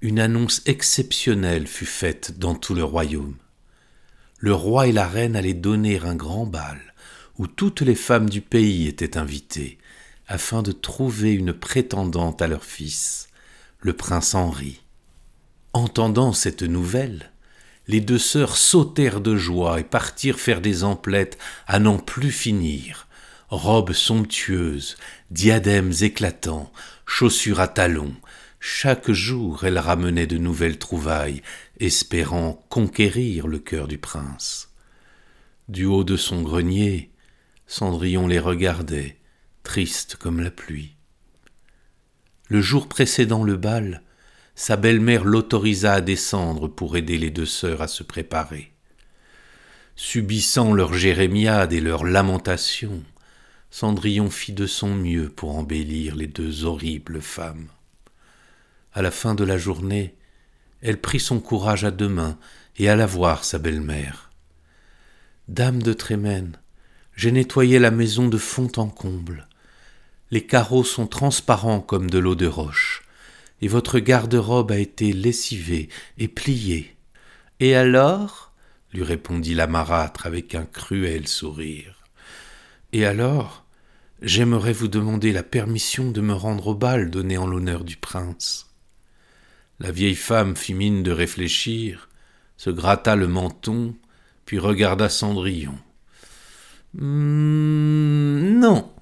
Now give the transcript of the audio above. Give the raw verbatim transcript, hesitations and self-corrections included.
une annonce exceptionnelle fut faite dans tout le royaume. Le roi et la reine allaient donner un grand bal, où toutes les femmes du pays étaient invitées, afin de trouver une prétendante à leur fils, le prince Henri. Entendant cette nouvelle, les deux sœurs sautèrent de joie et partirent faire des emplettes à n'en plus finir, robes somptueuses, diadèmes éclatants, chaussures à talons. Chaque jour, elles ramenaient de nouvelles trouvailles, espérant conquérir le cœur du prince. Du haut de son grenier, Cendrillon les regardait, triste comme la pluie. Le jour précédant le bal, sa belle-mère l'autorisa à descendre pour aider les deux sœurs à se préparer. Subissant leurs jérémiades et leurs lamentations, Cendrillon fit de son mieux pour embellir les deux horribles femmes. À la fin de la journée, elle prit son courage à deux mains et alla voir sa belle-mère. « Dame de Trémène, j'ai nettoyé la maison de fond en comble. Les carreaux sont transparents comme de l'eau de roche, et votre garde-robe a été lessivée et pliée. »« Et alors ?» lui répondit la marâtre avec un cruel sourire. « Et alors, j'aimerais vous demander la permission de me rendre au bal donné en l'honneur du prince. » La vieille femme fit mine de réfléchir, se gratta le menton, puis regarda Cendrillon. « Hum, non,